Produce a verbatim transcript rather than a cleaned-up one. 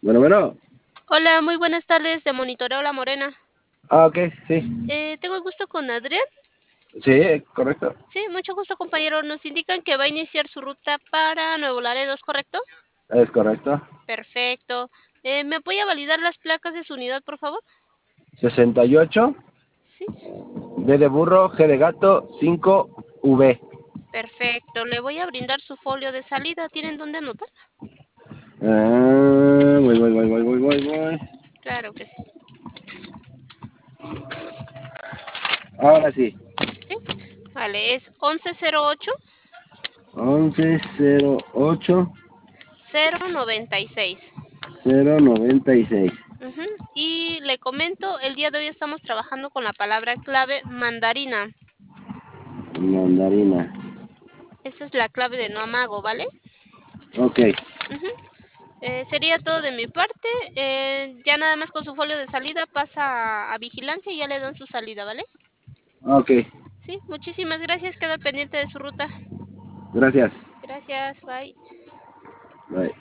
Bueno, bueno. Hola, muy buenas tardes, de Monitoreo La Morena. Ah, ok, sí. Eh, tengo el gusto con Adrián. Sí, correcto. Sí, mucho gusto, compañero. Nos indican que va a iniciar su ruta para Nuevo Laredo, ¿es correcto? Es correcto. Perfecto. Eh, ¿me apoya a validar las placas de su unidad, por favor? sesenta y ocho, Sí. B de burro, G de gato, cinco, V. Perfecto. Le voy a brindar su folio de salida. ¿Tienen dónde anotar? Ah, voy, voy, voy, voy, voy, voy, voy. Claro que sí. Ahora sí. Sí. Vale, es once cero ocho once cero ocho cero noventa y seis. cero noventa y seis. Ujú. Y le comento, el día de hoy estamos trabajando con la palabra clave mandarina. Mandarina. Esa es la clave de no amago, ¿vale? Ok, Ujú. Eh, sería todo de mi parte. Eh, ya nada más con su folio de salida pasa a, a vigilancia y ya le dan su salida, ¿vale? ok. Sí, muchísimas gracias. Quedo al pendiente de su ruta. Gracias. Gracias, bye. Bye.